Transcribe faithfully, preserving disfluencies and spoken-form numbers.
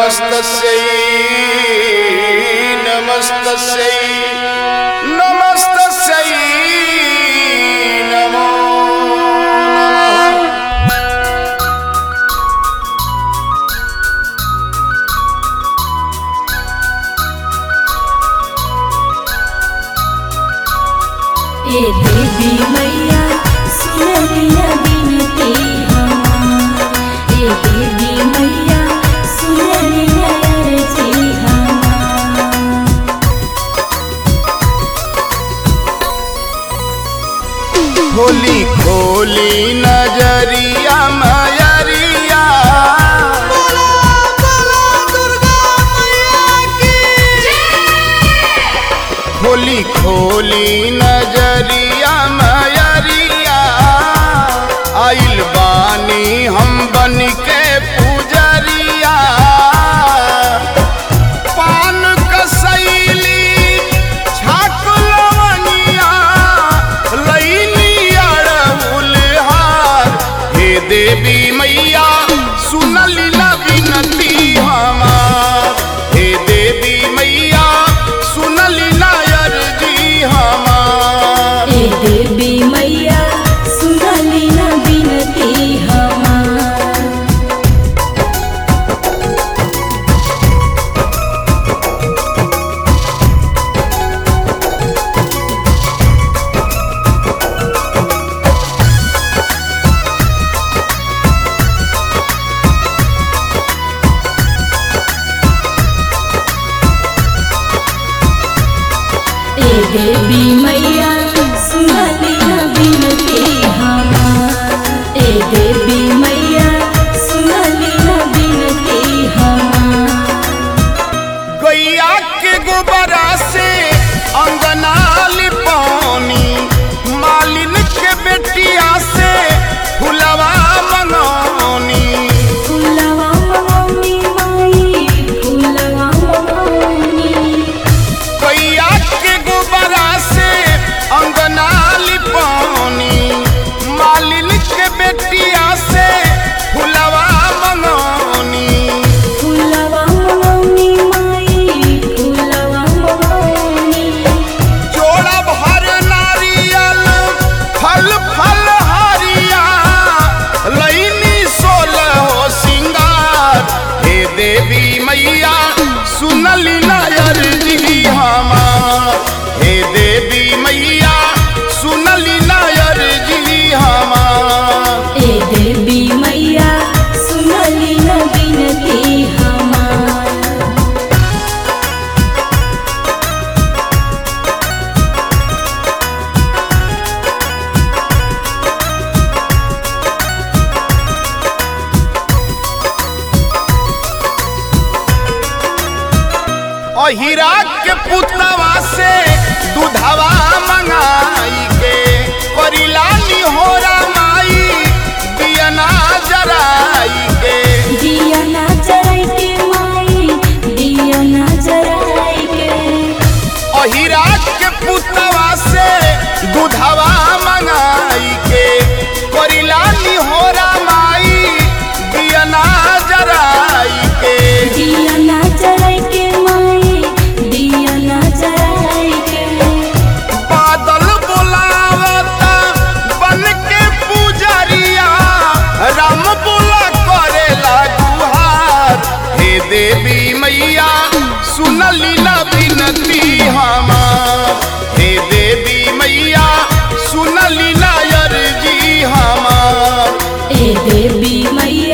नमस्तस्यै नमस्तस्यै नमस्तस्यै नमो ए देवी मैया सुनलिया बिनती हमार। ए देवी मैया सुनलिया अर्जी हमार। खोली खोली नजरिया मयरिया खोली खोली नजरिया मयरिया आइल बानी हम बन के पुजरिया पान कसैली छाक लवनिया लैनी अड़हुल हार हे देवी मैया सुनली ना विनती हमार हे देवी मैया सुनली ना अर्जी हमार ए देवी मैया सुनली ना बिनती हमार। ए देवी मैया सुनली ना बिनती हमार। ए देवी मैया सुनली ना बिनती हमार। गैया के गोबरा से अंगना लिपौनी मालिन के बेटिया से फुलवा मंगौनी फुलवा मंगौनी माई फुलवा मंगौनी। गैया के गोबरा से अंगना लिपौनी मालिन के बेटिया से फुलवा मंगौनी फुलवा मंगौनी माई फुलवा मंगौनी। जोड़ा भर नारियल फल फल हरिया लैनी सोलह सिंगार हे देवी मैया सुनली ना अर्जी हमार हे देवी मैया सुनली ना अर्जी हमार ए देवी मैया सुनली ना बिनती हमार। अहिरा के पुतवा से दूधवा मंगाई के करिला निहोरा माई दियना जराई के दिया ना जराई के माई दिया ना जराई के। अहिरा के पुतवा से दूधवा मंगाई के करिला निहोरा माई दियना जराई के दिया ना जराई के माई दिया ना जराई के। बादल बुलावता बन के पुजरिया राम बोला करेला गुहार हे देवी मैया सुनली ना विनती हमार हे देवी मैया सुनली ना अर्जी हमार ए देवी मैया